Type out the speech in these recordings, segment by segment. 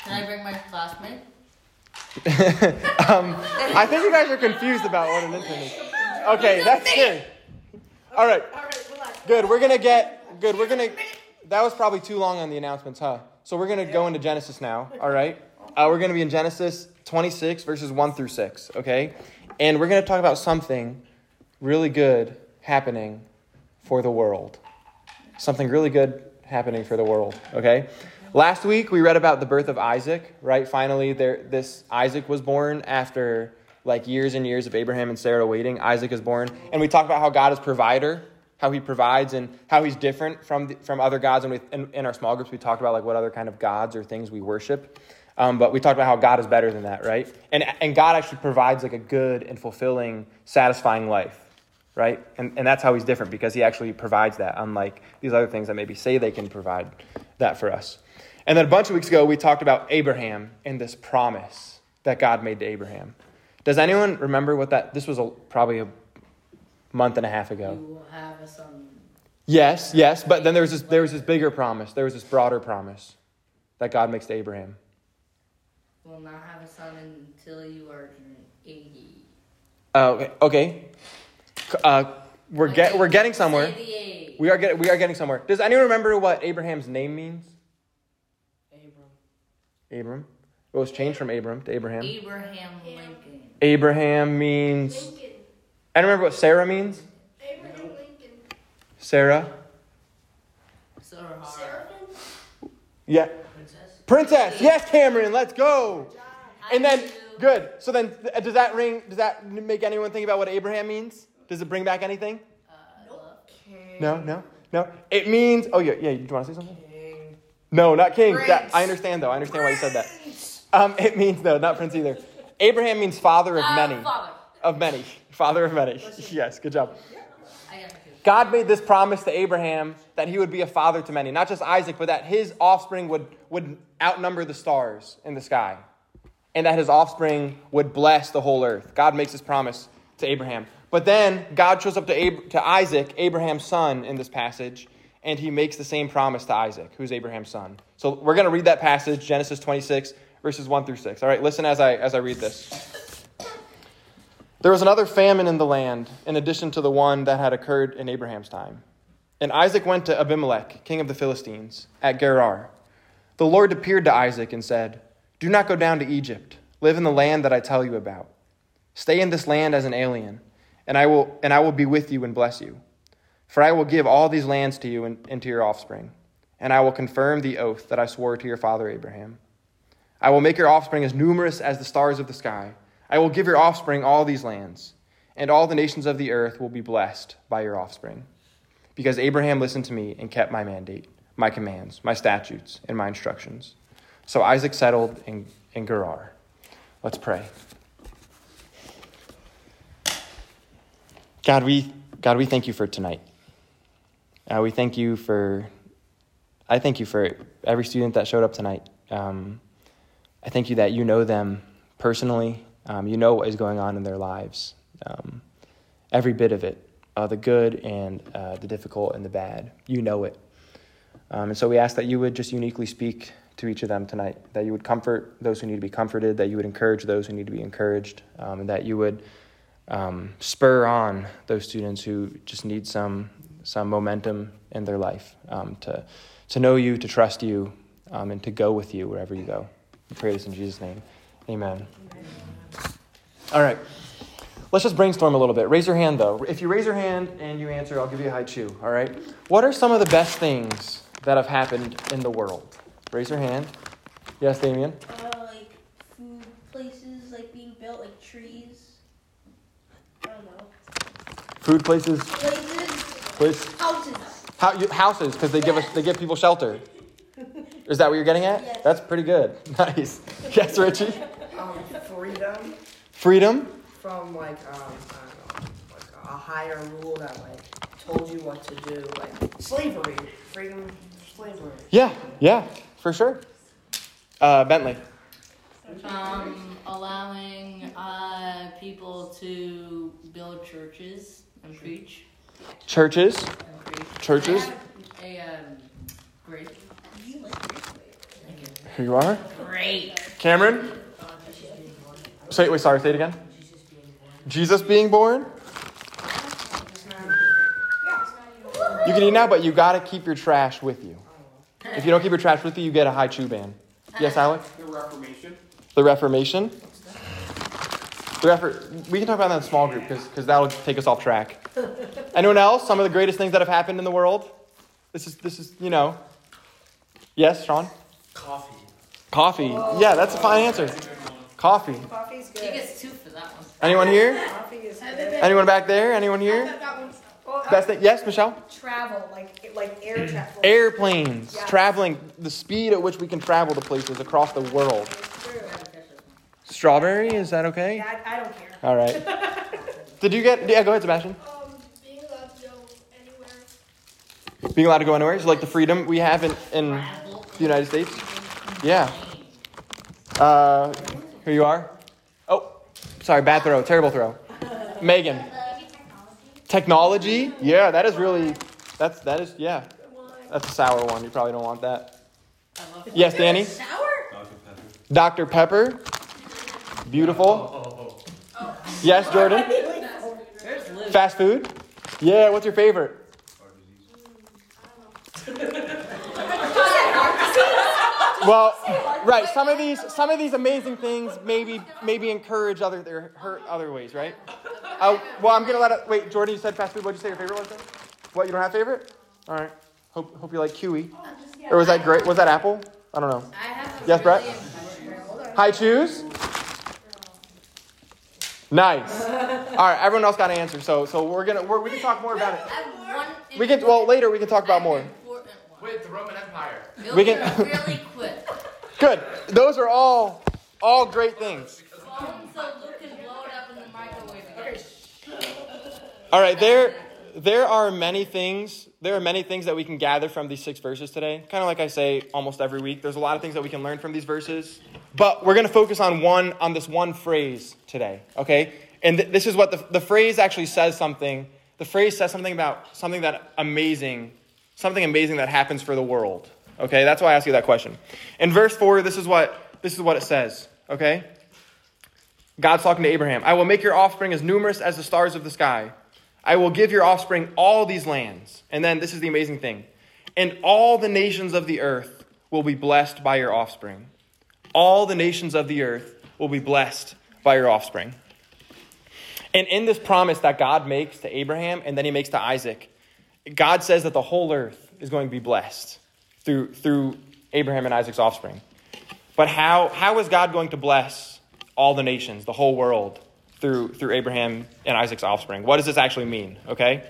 Can I bring my classmate? I think you guys are confused about what an intern is. Okay, that's good. All right. Good. That was probably too long on the announcements, huh? So we're going to go into Genesis now, all right? We're going to be in Genesis 26, verses 1 through 6, okay? And we're going to talk about something really good happening for the world. Something really good happening for the world, okay? Last week, we read about the birth of Isaac, right? Finally, this Isaac was born after like years and years of Abraham and Sarah waiting. Isaac is born. And we talked about how God is provider, how he provides, and how he's different from other gods. And in our small groups, we talked about like what other kind of gods or things we worship. But we talked about how God is better than that, right? And God actually provides like a good and fulfilling, satisfying life, right? And that's how he's different, because he actually provides that, unlike these other things that maybe say they can provide that for us. And then a bunch of weeks ago, we talked about Abraham and this promise that God made to Abraham. Does anyone remember what this was probably a month and a half ago? You will have a son. Yes, but then there was this bigger promise. There was this broader promise that God makes to Abraham. You will not have a son until you are 80. Okay. We're getting somewhere. We are getting somewhere. Does anyone remember what Abraham's name means? Abram. It was changed from Abram to Abraham. Abraham Lincoln. Abraham means... Lincoln. I don't remember what Sarah means. Abraham Lincoln. Sarah. Yeah. Princess. Yes, Cameron. Let's go. And then, good. So then, does that make anyone think about what Abraham means? Does it bring back anything? No. It means... Oh, yeah. Do you want to say something? No, not king. I understand, though. I understand why you said that. It means, no, not prince either. Abraham means father of many. Father of many. Yes, good job. God made this promise to Abraham that he would be a father to many. Not just Isaac, but that his offspring would outnumber the stars in the sky. And that his offspring would bless the whole earth. God makes this promise to Abraham. But then God shows up to Isaac, Abraham's son, in this passage. And he makes the same promise to Isaac, who's Abraham's son. So we're going to read that passage, Genesis 26, verses 1 through 6. All right, listen as I read this. There was another famine in the land, in addition to the one that had occurred in Abraham's time. And Isaac went to Abimelech, king of the Philistines, at Gerar. The Lord appeared to Isaac and said, "Do not go down to Egypt. Live in the land that I tell you about. Stay in this land as an alien, and I will be with you and bless you. For I will give all these lands to you and to your offspring, and I will confirm the oath that I swore to your father Abraham. I will make your offspring as numerous as the stars of the sky. I will give your offspring all these lands, and all the nations of the earth will be blessed by your offspring. Because Abraham listened to me and kept my mandate, my commands, my statutes, and my instructions." So Isaac settled in Gerar. Let's pray. God, we thank you for tonight. I thank you for every student that showed up tonight. I thank you that you know them personally. You know what is going on in their lives. Every bit of it, the good and the difficult and the bad. You know it. And so we ask that you would just uniquely speak to each of them tonight, that you would comfort those who need to be comforted, that you would encourage those who need to be encouraged, and that you would spur on those students who just need some momentum in their life, to know you, to trust you, and to go with you wherever you go. We pray this in Jesus' name. Amen. All right. Let's just brainstorm a little bit. Raise your hand, though. If you raise your hand and you answer, I'll give you a high chew. All right? What are some of the best things that have happened in the world? Raise your hand. Yes, Damien? Like food places, like being built, like trees. I don't know. Food places? Houses. Houses, because they give people shelter. Is that what you're getting at? Yes. That's pretty good. Nice. Yes, Richie? Freedom. Freedom? From I don't know, like a higher rule that told you what to do, slavery. Freedom from slavery. Yeah, for sure. Bentley? Allowing people to build churches and preach. Churches? A grape. Here you are? Grape. great. Cameron? Say it again. Jesus being born? You can eat now, but you got to keep your trash with you. If you don't keep your trash with you, you get a high chew ban. Yes, Alex? The Reformation. The Reformation? We can talk about that in a small group because that'll take us off track. Anyone else? Some of the greatest things that have happened in the world? This is, Yes, Sean? Coffee. Yeah, that's a fine answer. Coffee. Coffee's good. He gets 2 for that one. Anyone here? Coffee is good. Anyone back there? Anyone here? Best thing? Yes, Michelle? Travel, like air travel. Airplanes. Yeah. Traveling. The speed at which we can travel to places across the world. Strawberry? Is that okay? Yeah, I don't care. All right. Did you get... Yeah, go ahead, Sebastian. Being allowed to go anywhere. Being allowed to go anywhere? So like the freedom we have in the United States? Yeah. Here you are. Oh, sorry, bad throw. Terrible throw. Megan. Technology? Yeah, that is really... That's a sour one. You probably don't want that. Yes, Danny? Sour? Dr. Pepper. Beautiful. Yes, Jordan? Fast food? Yeah, what's your favorite? Well, right. Some of these amazing things maybe encourage hurt other ways, right? Well, I'm gonna let it. Wait, Jordan, you said fast food. What'd you say your favorite was? Then? What, you don't have favorite? All right. Hope you like kiwi. Or was that great? Was that apple? I don't know. Yes, Brett. High chews. Nice. All right. Everyone else got an answer. So we can talk more about it. Later we can talk about more. Wait, the Roman Empire. We can really quick. Good. Those are all great things. Phone so Luke can blow it up in the microwave again. All right, there are many things that we can gather from these 6 verses today. Kind of like I say almost every week. There's a lot of things that we can learn from these verses. But we're going to focus on this one phrase today, okay? And this is what the phrase actually says something. The phrase says something about something amazing that happens for the world. Okay, that's why I asked you that question. In verse 4, this is what it says. Okay, God's talking to Abraham. I will make your offspring as numerous as the stars of the sky. I will give your offspring all these lands. And then this is the amazing thing. And all the nations of the earth will be blessed by your offspring. All the nations of the earth will be blessed by your offspring. And in this promise that God makes to Abraham and then he makes to Isaac, God says that the whole earth is going to be blessed through Abraham and Isaac's offspring. But how is God going to bless all the nations, the whole world, through Abraham and Isaac's offspring? What does this actually mean? Okay.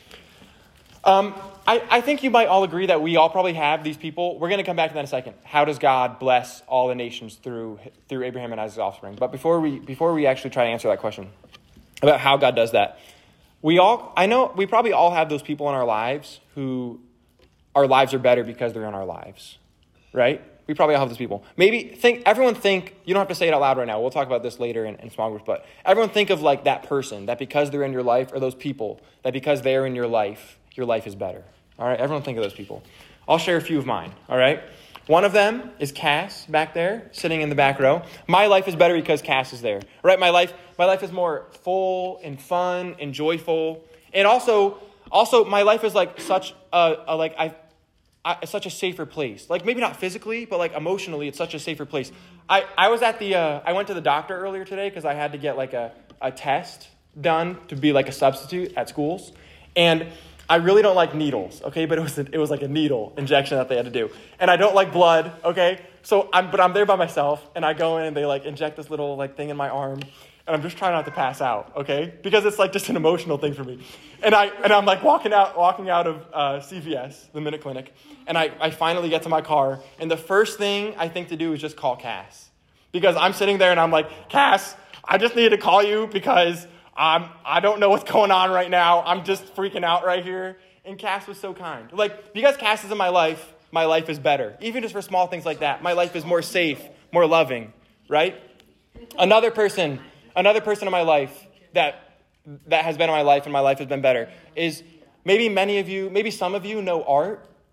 I think you might all agree that we all probably have these people. We're going to come back to that in a second. How does God bless all the nations through Abraham and Isaac's offspring? But before we actually try to answer that question about how God does that, I know we probably all have those people in our lives who our lives are better because they're in our lives, right? We probably all have those people. Everyone think, you don't have to say it out loud right now. We'll talk about this later in small groups, but everyone think of like that person that because they're in your life, or those people that because they're in your life is better. All right, everyone think of those people. I'll share a few of mine, all right? One of them is Cass back there, sitting in the back row. My life is better because Cass is there, right? My life is more full and fun and joyful. And also my life is like such such a safer place. Like maybe not physically, but like emotionally, it's such a safer place. I was at I went to the doctor earlier today because I had to get like a test done to be like a substitute at schools. And I really don't like needles, okay? But it was like a needle injection that they had to do. And I don't like blood, okay? So I'm there by myself, and I go in and they like inject this little like thing in my arm, and I'm just trying not to pass out, okay? Because it's like just an emotional thing for me. And I'm like walking out of CVS, the Minute Clinic, and I finally get to my car, and the first thing I think to do is just call Cass. Because I'm sitting there and I'm like, Cass, I just need to call you because I don't know what's going on right now. I'm just freaking out right here. And Cass was so kind. Like, because Cass is in my life is better. Even just for small things like that. My life is more safe, more loving, right? Another person in my life that has been in my life and my life has been better is maybe some of you know Art.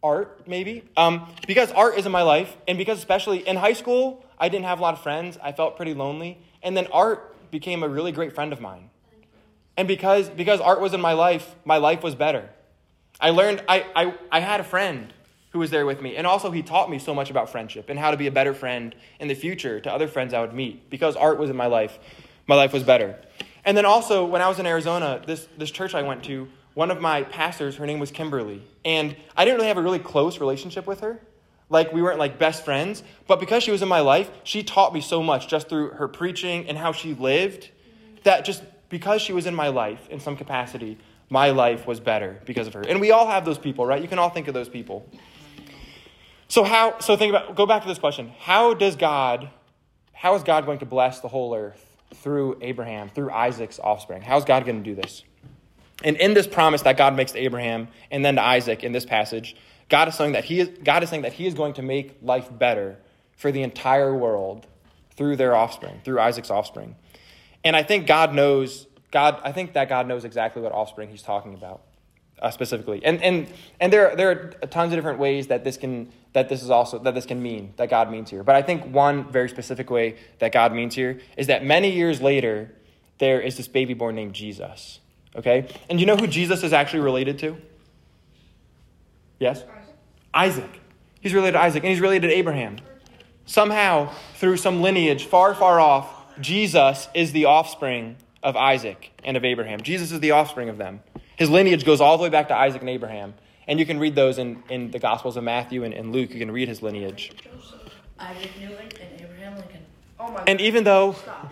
art, maybe. Because art is in my life, and because especially in high school, I didn't have a lot of friends. I felt pretty lonely. And then art became a really great friend of mine. And because art was in my life was better. I learned, I had a friend who was there with me. And also he taught me so much about friendship and how to be a better friend in the future to other friends I would meet. Because art was in my life was better. And then also, when I was in Arizona, this church I went to, one of my pastors, her name was Kimberly. And I didn't really have a really close relationship with her. Like, we weren't like best friends. But because she was in my life, she taught me so much just through her preaching and how she lived, that just because she was in my life in some capacity, my life was better because of her. And we all have those people, right? You can all think of those people. So go back to this question. How is God going to bless the whole earth through Abraham, through Isaac's offspring? How is God going to do this? And in this promise that God makes to Abraham and then to Isaac in this passage, God is saying that he is going to make life better for the entire world through their offspring, through Isaac's offspring. And I think God knows exactly what offspring he's talking about specifically. And there are tons of different ways that this can mean, that God means here. But I think one very specific way that God means here is that many years later, there is this baby born named Jesus. Okay? And you know who Jesus is actually related to? Yes? Isaac. He's related to Isaac, and he's related to Abraham. Somehow, through some lineage far, far off, Jesus is the offspring of Isaac and of Abraham. Jesus is the offspring of them. His lineage goes all the way back to Isaac and Abraham. And you can read those in the Gospels of Matthew and Luke. You can read his lineage. Isaac Newton and Abraham Lincoln. Oh my God. And even though... Stop.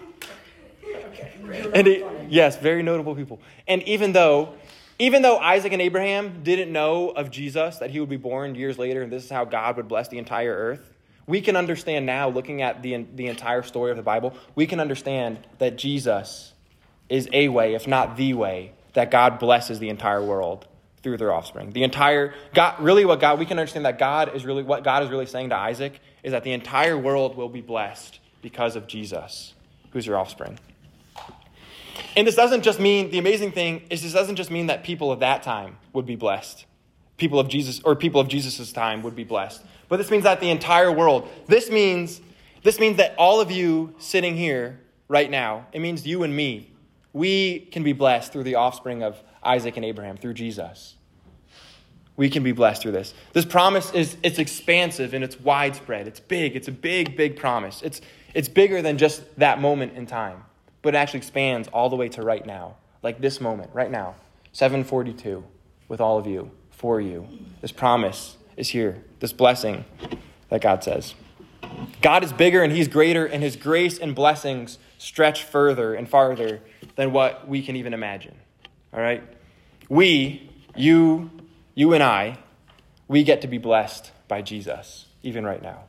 Yes, very notable people. And even though Isaac and Abraham didn't know of Jesus, that he would be born years later, and this is how God would bless the entire earth, we can understand now, looking at the entire story of the Bible, we can understand that Jesus is a way, if not the way, that God blesses the entire world through their offspring. We can understand that what God is really saying to Isaac is that the entire world will be blessed because of Jesus, who's your offspring. And this doesn't just mean, the amazing thing is this doesn't just mean that people of that time would be blessed. People of Jesus' time would be blessed. But this means that the entire world, this means that all of you sitting here right now, it means you and me, we can be blessed through the offspring of Isaac and Abraham, through Jesus. We can be blessed through this. This promise it's expansive and it's widespread. It's big. It's a big, big promise. It's bigger than just that moment in time. But it actually expands all the way to right now. Like this moment, right now. 7:42 with all of you, for you. This promise is here. This blessing that God says. God is bigger and he's greater, and his grace and blessings stretch further and farther than what we can even imagine. All right? You and I, we get to be blessed by Jesus, even right now.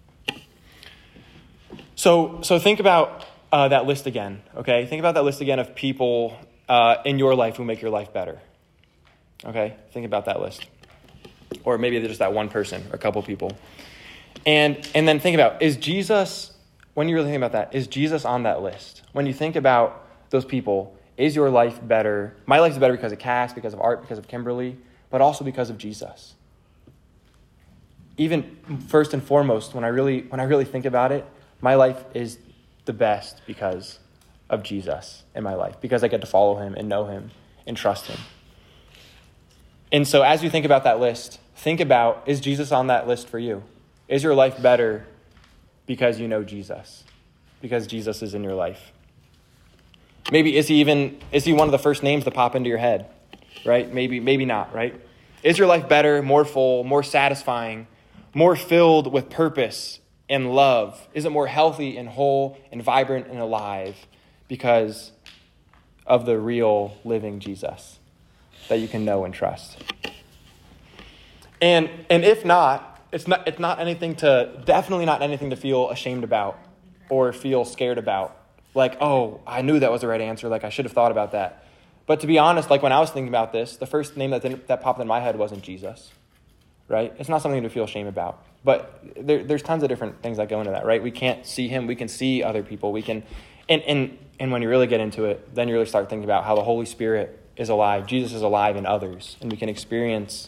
So think about that list again, okay? Think about that list again of people in your life who make your life better. Okay? Think about that list. Or maybe there's just that one person or a couple people. And then think about, is Jesus, when you really think about that, is Jesus on that list? When you think about those people, is your life better? My life is better because of Cass, because of Art, because of Kimberly, but also because of Jesus. Even first and foremost, when I really think about it, my life is the best because of Jesus in my life, because I get to follow him and know him and trust him. And so as you think about that list, think about, is Jesus on that list for you? Is your life better because you know Jesus? Because Jesus is in your life? Maybe is he one of the first names that pop into your head? Right? Maybe not, right? Is your life better, more full, more satisfying, more filled with purpose and love? Is it more healthy and whole and vibrant and alive because of the real living Jesus that you can know and trust? And if not, it's definitely not anything to feel ashamed about or feel scared about. Like, oh, I knew that was the right answer. Like, I should have thought about that. But to be honest, like when I was thinking about this, the first name that popped in my head wasn't Jesus, right? It's not something to feel shame about. But there's tons of different things that go into that, right? We can't see him. We can see other people. We can, and when you really get into it, then you really start thinking about how the Holy Spirit is alive. Jesus is alive in others, and we can experience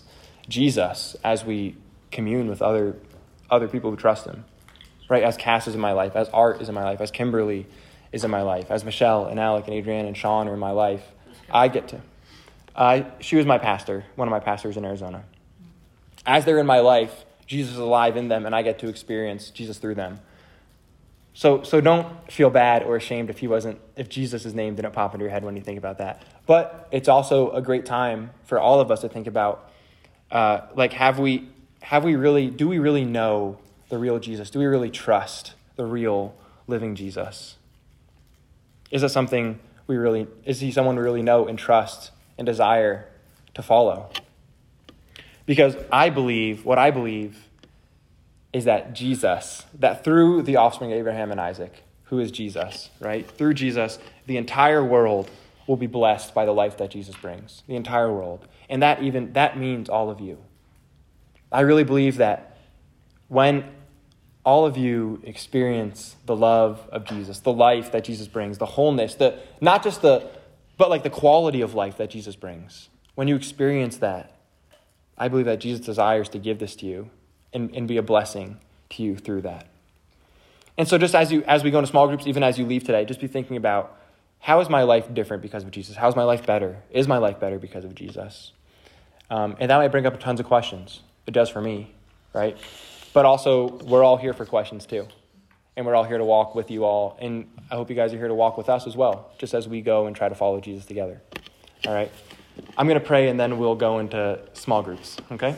Jesus as we commune with other people who trust him, right? As Cass is in my life, as Art is in my life, as Kimberly is in my life, as Michelle and Alec and Adrienne and Sean are in my life. I get to. She was my pastor, one of my pastors in Arizona. As they're in my life, Jesus is alive in them, and I get to experience Jesus through them. So don't feel bad or ashamed if Jesus' name didn't pop into your head when you think about that. But it's also a great time for all of us to think about, do we really know the real Jesus? Do we really trust the real living Jesus? Is he someone we really know and trust and desire to follow? Because what I believe is that that through the offspring of Abraham and Isaac, who is Jesus, right? Through Jesus, the entire world will be blessed by the life that Jesus brings. The entire world. And that means all of you. I really believe that when all of you experience the love of Jesus, the life that Jesus brings, the wholeness, but the quality of life that Jesus brings. When you experience that, I believe that Jesus desires to give this to you and be a blessing to you through that. And so just as we go into small groups, even as you leave today, just be thinking about, how is my life different because of Jesus? How is my life better? Is my life better because of Jesus? And that might bring up tons of questions. It does for me, right? But also, we're all here for questions too. And we're all here to walk with you all. And I hope you guys are here to walk with us as well, just as we go and try to follow Jesus together. All right? I'm going to pray, and then we'll go into small groups, okay?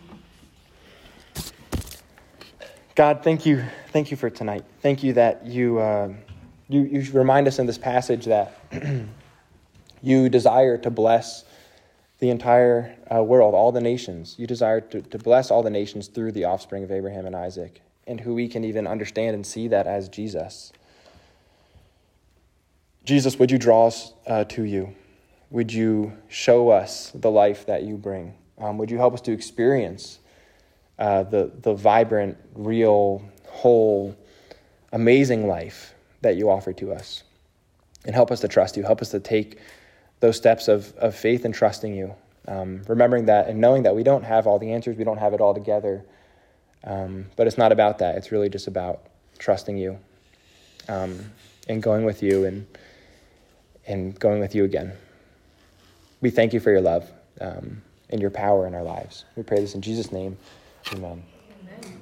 God, thank you for tonight. Thank you that you remind us in this passage that you desire to bless the entire world, all the nations. You desire to bless all the nations through the offspring of Abraham and Isaac, and who we can even understand and see that as Jesus. Jesus, would you draw us to you? Would you show us the life that you bring? Would you help us to experience the vibrant, real, whole, amazing life that you offer to us? And help us to trust you. Help us to take those steps of faith and trusting you. Remembering that and knowing that we don't have all the answers. We don't have it all together. But it's not about that. It's really just about trusting you and going with you and going with you again. We thank you for your love and your power in our lives. We pray this in Jesus' name. Amen. Amen.